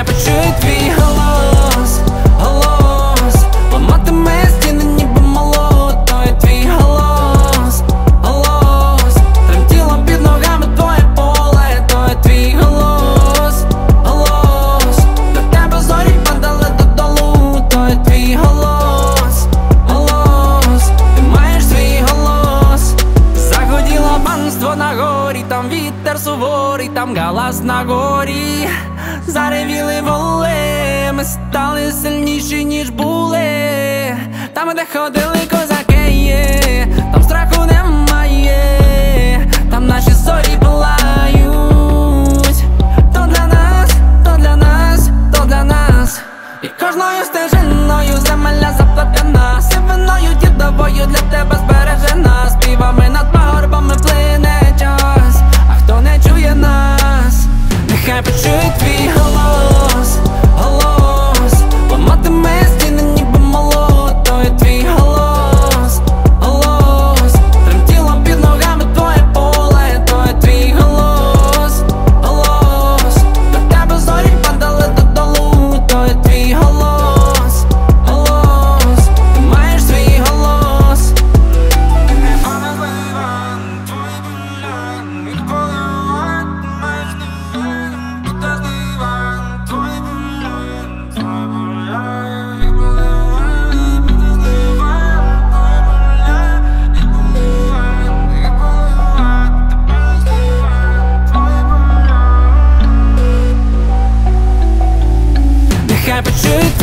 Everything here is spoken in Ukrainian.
Нехай почують твій голос, голос, ламатиме стіни, ніби молот. Той твій голос, голос, тремтіло під ногами твоє поле. Той твій голос, голос, до тебе зорі падали додолу. Той твій голос, голос, ти маєш свій голос. Загоділо панство на горі, там вітер суворий, там галас на горі. Заревіли воли, ми стали сильніші, ніж були. Там, де ходили козаки, там страху немає, там наші зорі палають. То для нас, то для нас, то для нас. І кожною стежиною земля заплетена, сивиною дідовою для тебе збережена. Співами над пагорбами плине час, а хто не чує нас, нехай почує твій голос, голос, ламатиме стіни, ніби молот. Той твій голос, голос, тремтіло під ногами твоє поле. Той твій голос, голос, до тебе зорі падали додолу. Той твій голос, голос, ти маєш свій голос. Нехай почують